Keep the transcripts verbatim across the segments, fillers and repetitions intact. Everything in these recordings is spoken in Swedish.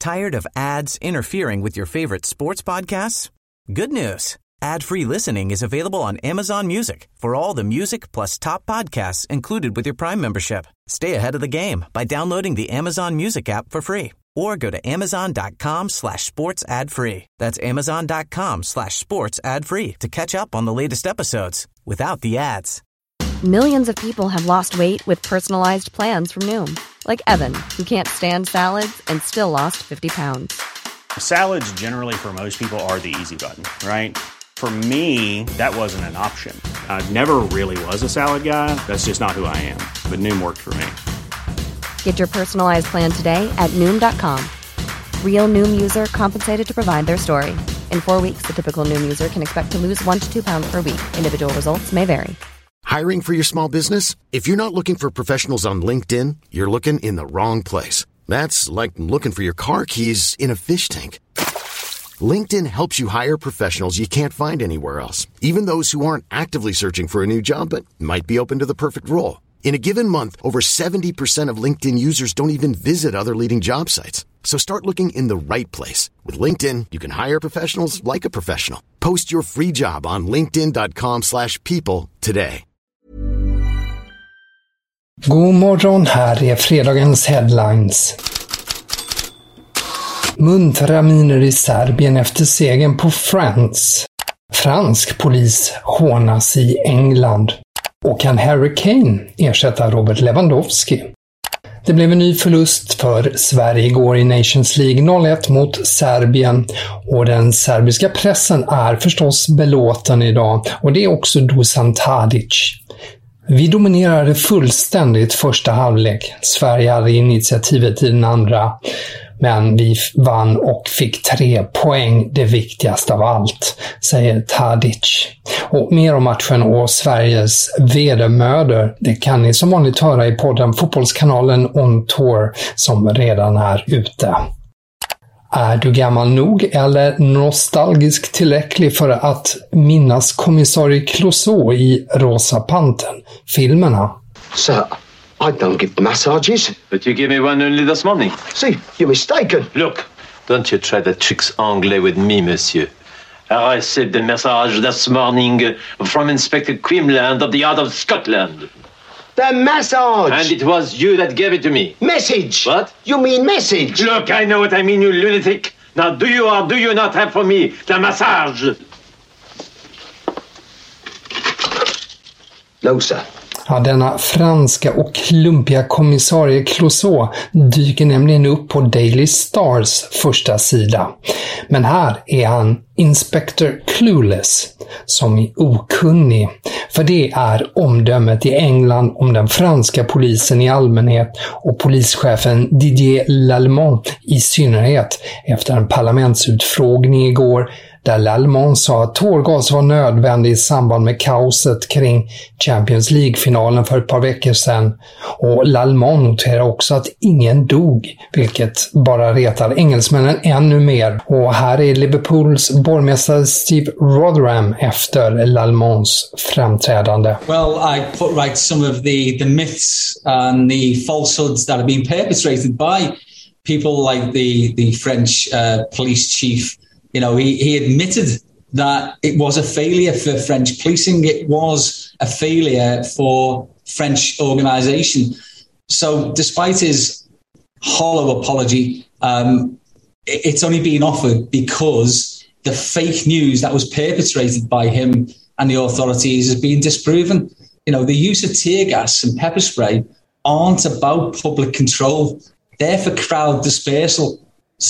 Tired of ads interfering with your favorite sports podcasts? Good news. Ad-free listening is available on Amazon Music for all the music plus top podcasts included with your Prime membership. Stay ahead of the game by downloading the Amazon Music app for free or go to amazon.com slash sports ad free. That's amazon.com slash sports ad free to catch up on the latest episodes without the ads. Millions of people have lost weight with personalized plans from Noom. Like Evan, who can't stand salads and still lost fifty pounds. Salads generally for most people are the easy button, right? For me, that wasn't an option. I never really was a salad guy. That's just not who I am. But Noom worked for me. Get your personalized plan today at Noom dot com. Real Noom user compensated to provide their story. In four weeks, the typical Noom user can expect to lose one to two pounds per week. Individual results may vary. Hiring for your small business? If you're not looking for professionals on LinkedIn, you're looking in the wrong place. That's like looking for your car keys in a fish tank. LinkedIn helps you hire professionals you can't find anywhere else, even those who aren't actively searching for a new job but might be open to the perfect role. In a given month, over seventy percent of LinkedIn users don't even visit other leading job sites. So start looking in the right place. With LinkedIn, you can hire professionals like a professional. Post your free job on linkedin.com slash people today. God morgon, här är fredagens headlines. Muntra miner i Serbien efter segern på Friends. Fransk polis hånas i England. Och kan Harry Kane ersätta Robert Lewandowski? Det blev en ny förlust för Sverige igår i Nations League noll ett mot Serbien och den serbiska pressen är förstås belåten idag och det är också Dusan Tadic. Vi dominerade fullständigt första halvlek. Sverige hade initiativet i den andra. Men vi vann och fick tre poäng, det viktigaste av allt, säger Tadic. Och mer om matchen och Sveriges vedermödor, det kan ni som vanligt höra i podden Fotbollskanalen On Tour som redan är ute. Är du gammal nog eller nostalgisk tillräcklig för att minnas kommissarie Clouseau i Rosa Pantern, filmerna? Sir, I don't give massages. But you gave me one only this morning. See, you're mistaken. Look, don't you try that tricks anglais with me, monsieur. I received the message this morning from Inspector Quimland of the Yard of Scotland. The massage! And it was you that gave it to me. Message! What? You mean message? Look, I know what I mean, you lunatic. Now, do you or do you not have for me the massage? No, sir. Ja, denna franska och klumpiga kommissarie Clouseau dyker nämligen upp på Daily Stars första sida. Men här är han Inspector Clueless, som är okunnig. För det är omdömet i England om den franska polisen i allmänhet och polischefen Didier Lallemand i synnerhet efter en parlamentsutfrågning igår där Lallemand sa att tårgas var nödvändig i samband med kaoset kring Champions League-finalen för ett par veckor sedan. Och Lallemand noterar också att ingen dog, vilket bara retar engelsmännen ännu mer. Och här är Liverpools borgmästare Steve Rotherham efter Lallemands framträdande. Well, I put right some of the, the myths and the falsehoods that have been perpetrated by people like the, the French uh, police chief. You know, he, he admitted that it was a failure for French policing. It was a failure for French organisation. So despite his hollow apology, um, it's only been offered because the fake news that was perpetrated by him and the authorities has been disproven. You know, the use of tear gas and pepper spray aren't about public control. They're for crowd dispersal.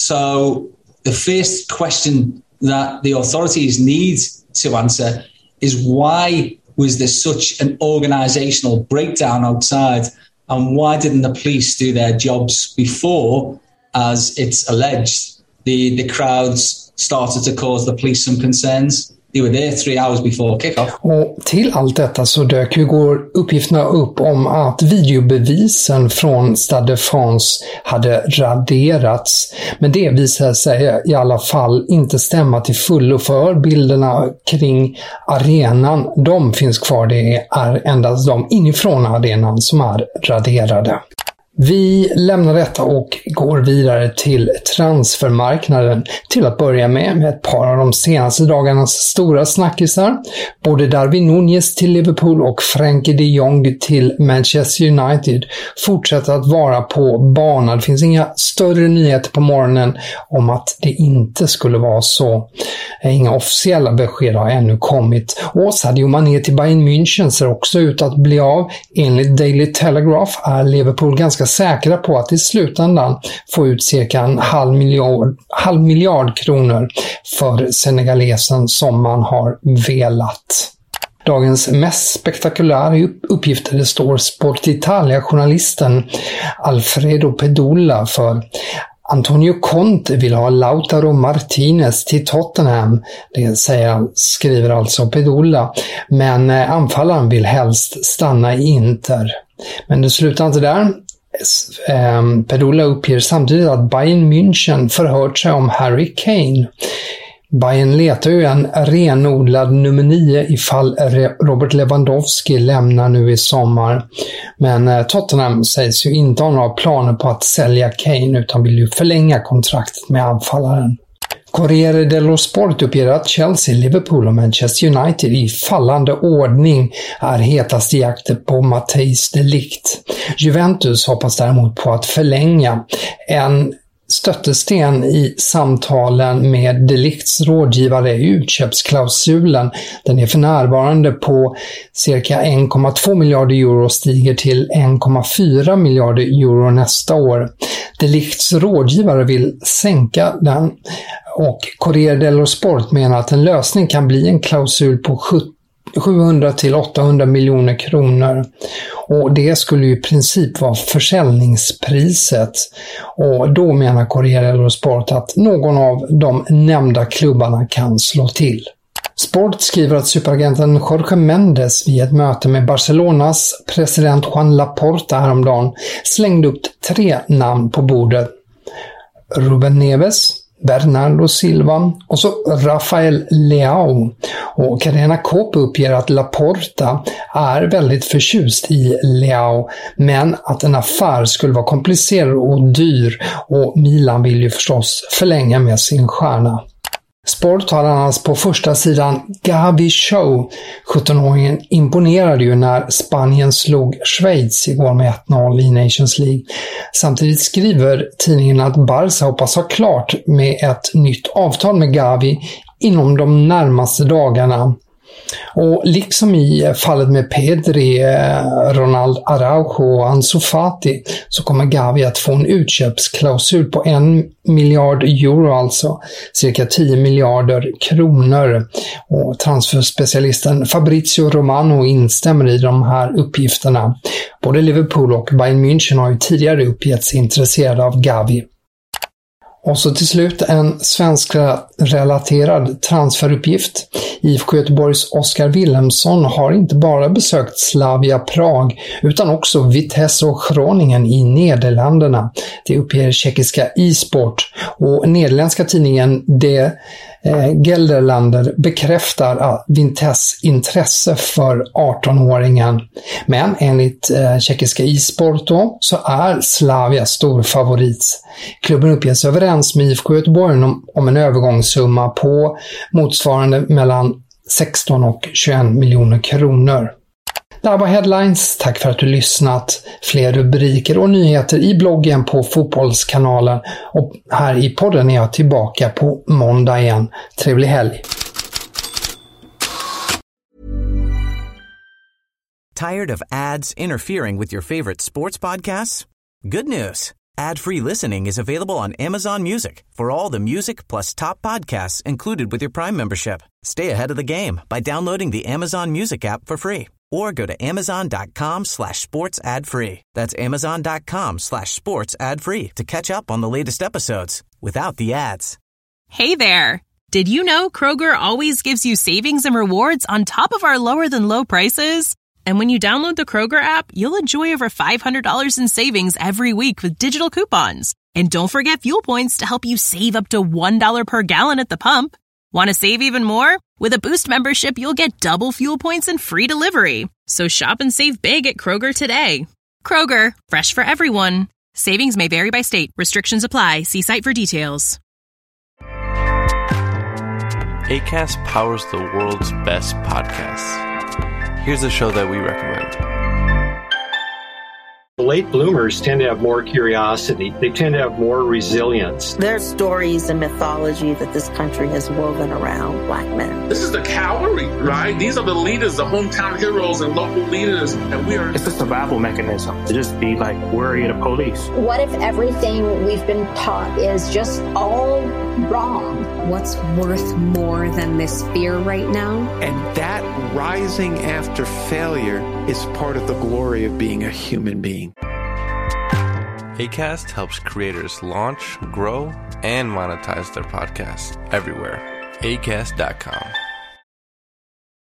So the first question that the authorities need to answer is why was there such an organisational breakdown outside, and why didn't the police do their jobs before, as it's alleged, the, the crowds started to cause the police some concerns? They were there three hours before kick-off. Och till allt detta så dök ju igår uppgifterna upp om att videobevisen från Stade de France hade raderats. Men det visade sig i alla fall inte stämma till fullo, för bilderna kring arenan, de finns kvar. Det är endast de inifrån arenan som är raderade. Vi lämnar detta och går vidare till transfermarknaden till att börja med med ett par av de senaste dagarnas stora snackisar. Både Darwin Núñez till Liverpool och Frenkie de Jong till Manchester United fortsätter att vara på banan. Det finns inga större nyheter på morgonen om att det inte skulle vara så. Inga officiella besked har ännu kommit. Och Sadio Mané till Bayern München ser också ut att bli av. Enligt Daily Telegraph är Liverpool ganska säkra på att i slutändan få ut cirka en halv miljard, halv miljard kronor för senegalesen som man har velat. Dagens mest spektakulära uppgifter det står Sport Italia-journalisten Alfredo Pedulla för. Antonio Conte vill ha Lautaro Martinez till Tottenham, det säger, skriver alltså Pedulla, men anfallaren vill helst stanna i Inter. Men det slutar inte där. Pedulla uppger samtidigt att Bayern München förhört sig om Harry Kane. Bayern letar ju en renodlad nummer nio ifall Robert Lewandowski lämnar nu i sommar. Men Tottenham sägs ju inte ha några planer på att sälja Kane utan vill ju förlänga kontraktet med anfallaren. Corriere dello Sport uppger att Chelsea, Liverpool och Manchester United i fallande ordning är hetast i jakten på Matthijs de Ligt. Juventus hoppas däremot på att förlänga. En stöttesten i samtalen med de Ligts rådgivare är utköpsklausulen. Den är för närvarande på cirka en komma två miljarder euro, stiger till en komma fyra miljarder euro nästa år. De Ligts rådgivare vill sänka den och Corriere dello Sport menar att en lösning kan bli en klausul på sjuhundra till åttahundra miljoner kronor. Och det skulle ju i princip vara försäljningspriset. Och då menar Corriere dello Sport att någon av de nämnda klubbarna kan slå till. Sport skriver att superagenten Jorge Mendes vid ett möte med Barcelonas president Juan Laporta häromdagen slängde upp tre namn på bordet. Ruben Neves, Bernardo Silva och så Rafael Leao. Och Carena Cope uppger att Laporta är väldigt förtjust i Leao, men att en affär skulle vara komplicerad och dyr, och Milan vill ju förstås förlänga med sin stjärna. Sport har annars på första sidan Gavi Show. sjuttonåringen imponerade ju när Spanien slog Schweiz igår med ett noll i Nations League. Samtidigt skriver tidningen att Barca hoppas ha klart med ett nytt avtal med Gavi inom de närmaste dagarna. Och liksom i fallet med Pedri, Ronald Araujo och Ansu Fati så kommer Gavi att få en utköpsklausul på en miljard euro, alltså cirka tio miljarder kronor. Och transferspecialisten Fabrizio Romano instämmer i de här uppgifterna. Både Liverpool och Bayern München har ju tidigare uppgetts intresserade av Gavi. Och så till slut en svensk-relaterad transferuppgift. I F K Göteborgs Oskar Wilhelmsson har inte bara besökt Slavia Prag utan också Vitesse och Groningen i Nederländerna. Det uppger tjeckiska e-sport, och nederländska tidningen De Gelderlander bekräftar att Vitesse intresse för arton-åringen. Men enligt eh, tjeckiska e-sport då, så är Slavia stor favorit. Klubben uppges överens med I F K Göteborg om, om en övergångssumma på motsvarande mellan sexton och tjugoett miljoner kronor. Det här var Headlines. Tack för att du lyssnat. Fler rubriker och nyheter i bloggen på Fotbollskanalen. Och här i podden är jag tillbaka på måndag igen. Trevlig helg. Tired of ads interfering with your favorite sports podcasts? Good news. Ad-free listening is available on Amazon Music for all the music plus top podcasts included with your Prime membership. Stay ahead of the game by downloading the Amazon Music app for free or go to amazon.com slash sports ad free. That's amazon.com slash sports ad free to catch up on the latest episodes without the ads. Hey there. Did you know Kroger always gives you savings and rewards on top of our lower than low prices? And when you download the Kroger app, you'll enjoy over five hundred dollars in savings every week with digital coupons. And don't forget fuel points to help you save up to one dollar per gallon at the pump. Want to save even more? With a Boost membership, you'll get double fuel points and free delivery. So shop and save big at Kroger today. Kroger, fresh for everyone. Savings may vary by state. Restrictions apply. See site for details. Acast powers the world's best podcasts. Here's a show that we recommend. Late bloomers tend to have more curiosity. They tend to have more resilience. There's stories and mythology that this country has woven around Black men. This is the cavalry, right? These are the leaders, the hometown heroes and local leaders. And we are... It's a survival mechanism to just be like worried of police. What if everything we've been taught is just all wrong? What's worth more than this fear right now? And that rising after failure is part of the glory of being a human being. Acast helps creators launch, grow, and monetize their podcasts everywhere. Acast dot com.